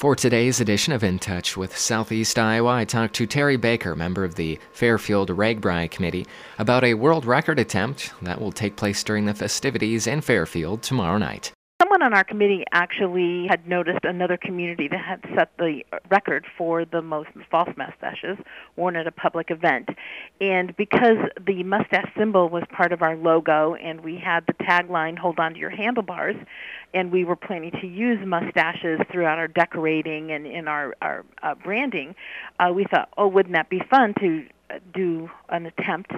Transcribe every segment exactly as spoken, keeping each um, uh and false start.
For today's edition of In Touch with Southeast Iowa, I talked to Terry Baker, member of the Fairfield RAGBRAI Committee, about a world record attempt that will take place during the festivities in Fairfield tomorrow night. Someone on our committee actually had noticed another community that had set the record for the most false mustaches worn at a public event. And because the mustache symbol was part of our logo and we had the tagline, "Hold on to your handlebars," and we were planning to use mustaches throughout our decorating and in our, our uh, branding, uh, we thought, oh, wouldn't that be fun to do an attempt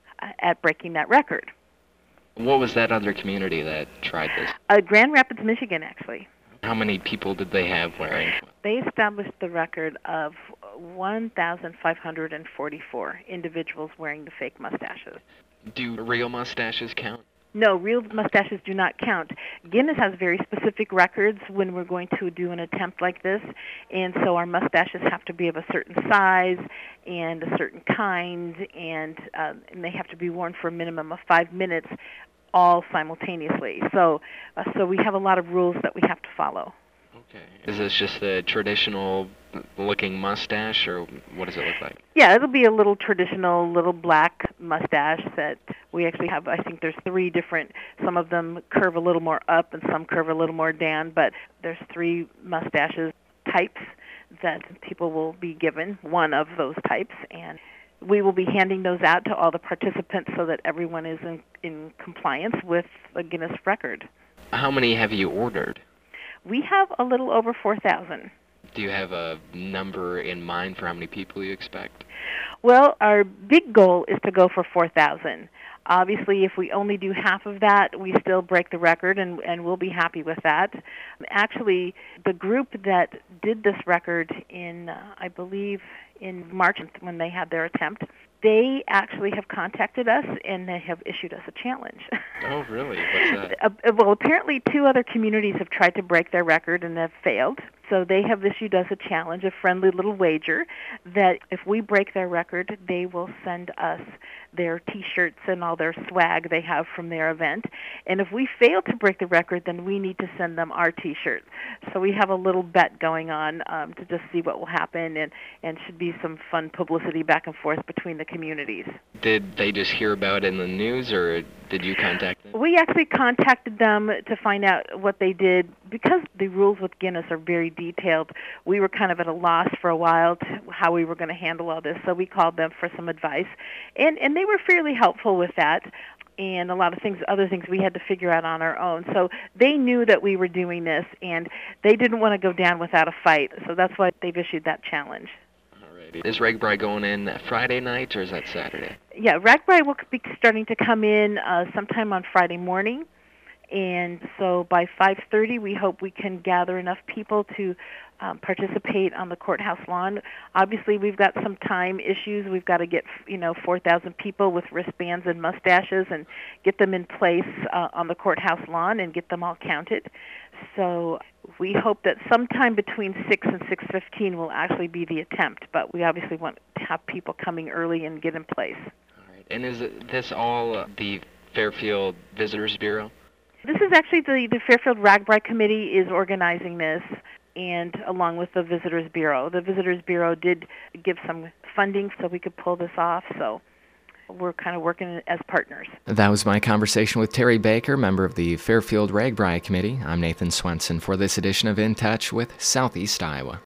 at breaking that record? What was that other community that tried this? Uh, Grand Rapids, Michigan, actually. How many people did they have wearing? They established the record of one thousand five hundred forty-four individuals wearing the fake mustaches. Do real mustaches count? No, real mustaches do not count. Guinness has very specific records when we're going to do an attempt like this, and so our mustaches have to be of a certain size and a certain kind, and, uh, and they have to be worn for a minimum of five minutes, all simultaneously. So, uh, so we have a lot of rules that we have to follow. Okay. Is this just a traditional-looking mustache, or what does it look like? Yeah, it'll be a little traditional, little black mustache that we actually have. I think there's three different. Some of them curve a little more up, and some curve a little more down. But there's three mustaches types that people will be given, one of those types, and we will be handing those out to all the participants so that everyone is in, in compliance with the Guinness record. How many have you ordered? We have a little over four thousand. Do you have a number in mind for how many people you expect? Well, our big goal is to go for four thousand. Obviously, if we only do half of that, we still break the record, and, and we'll be happy with that. Actually, the group that did this record in, uh, I believe, in March when they had their attempt, they actually have contacted us and they have issued us a challenge. Oh, really? What's that? uh, well, apparently two other communities have tried to break their record and have failed. So they have issued us a challenge, a friendly little wager, that if we break their record, they will send us their T-shirts and all their swag they have from their event. And if we fail to break the record, then we need to send them our T-shirts. So we have a little bet going on um, to just see what will happen, and, and should be some fun publicity back and forth between the communities. Did they just hear about it in the news, or did you contact them? We actually contacted them to find out what they did. Because the rules with Guinness are very detailed, we were kind of at a loss for a while to how we were going to handle all this, so we called them for some advice. And, and they were fairly helpful with that, and a lot of things, other things we had to figure out on our own. So they knew that we were doing this, and they didn't want to go down without a fight, so that's why they've issued that challenge. Alrighty. Is RAGBRAI going in Friday night, or is that Saturday? Yeah, RAGBRAI will be starting to come in uh, sometime on Friday morning. And so by five thirty, we hope we can gather enough people to um, participate on the courthouse lawn. Obviously, we've got some time issues. We've got to get, you know, four thousand people with wristbands and mustaches and get them in place uh, on the courthouse lawn and get them all counted. So we hope that sometime between six and six fifteen will actually be the attempt, but we obviously want to have people coming early and get in place. All right. And is it, this all uh, the Fairfield Visitors Bureau? This is actually the, the Fairfield RAGBRAI Committee is organizing this, and along with the Visitors Bureau. The Visitors Bureau did give some funding so we could pull this off, so we're kind of working as partners. That was my conversation with Terry Baker, member of the Fairfield RAGBRAI Committee. I'm Nathan Swenson for this edition of In Touch with Southeast Iowa.